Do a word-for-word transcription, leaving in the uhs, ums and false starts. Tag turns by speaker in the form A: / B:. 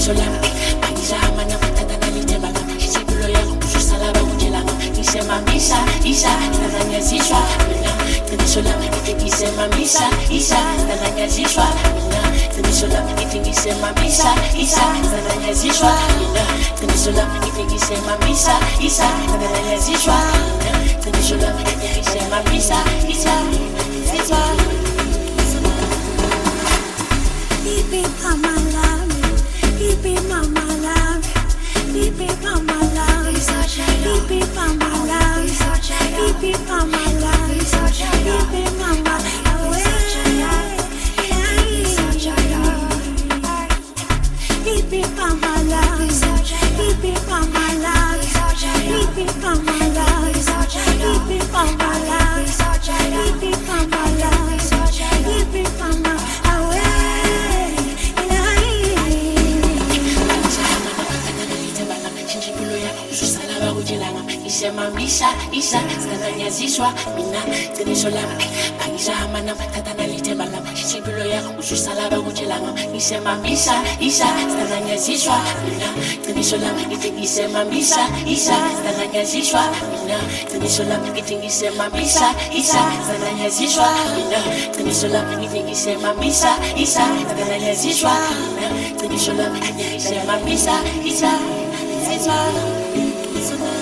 A: solanga Pangizama na matata na litebanga Isipulo yangu ususalaba kujelanga Nisema misa, isa, nananyazishwa Mina, tenisolanga Nitingisema misa, isa, nananyazishwa Mina, tenisolanga Nitingisema misa, isa, nananyazishwa Mina, tenisolanga Nitingisema misa, isa, nananyazishwa Mina, tenisolanga Nitingisema misa, isa, nananyazishwa
B: Bibi mama love, bibi mama love, bibi mama love, bibi mama love, bibi mama love, bibi mama away. Bibi mama love, bibi mama love, bibi mama love, bibi mama love, bibi mama love, bibi mama away.
A: Isema misa, isa, zinanyazishwa Mina, tenisolanga Pangizama na matata na litebanga Isipulo yako ususalaba kujelanga Isema misa, isa, zinanyazishwa Mina, tenisolanga Nitingisema misa, isa, zinanyazishwa Mina, tenisolanga Nitingisema misa, isa, zinanyazishwa Mina, tenisolanga Nitingisema misa, isa, zinanyazishwa Mina, tenisolanga Nitingisema misa, isa, zinanyazishwa